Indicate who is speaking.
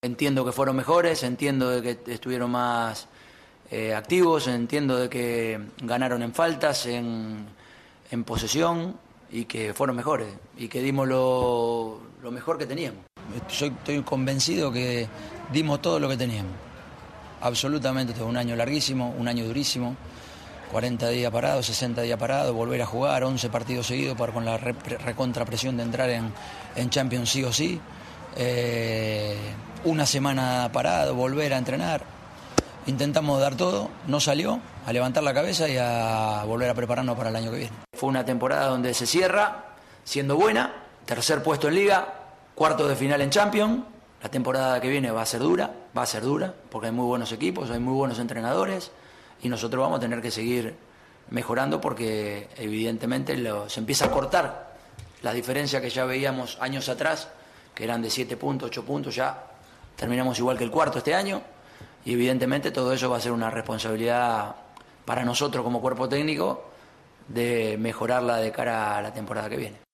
Speaker 1: Entiendo que fueron mejores, entiendo de que estuvieron más activos, entiendo de que ganaron en faltas, en posesión y que fueron mejores y que dimos lo mejor que teníamos. Estoy convencido que dimos todo lo que teníamos, absolutamente todo. Un año larguísimo, un año durísimo, 40 días parados, 60 días parados, volver a jugar, 11 partidos seguidos con la recontrapresión de entrar en Champions sí o sí. Una semana parado, volver a entrenar. Intentamos dar todo, no salió, a levantar la cabeza y a volver a prepararnos para el año que viene. Fue una temporada donde se cierra siendo buena, tercer puesto en Liga, cuarto de final en Champions. La temporada que viene va a ser dura, porque hay muy buenos equipos, hay muy buenos entrenadores y nosotros vamos a tener que seguir mejorando porque evidentemente se empieza a cortar la diferencia que ya veíamos años atrás, que eran de 7 puntos, 8 puntos, ya terminamos igual que el cuarto este año y evidentemente todo eso va a ser una responsabilidad para nosotros como cuerpo técnico de mejorarla de cara a la temporada que viene.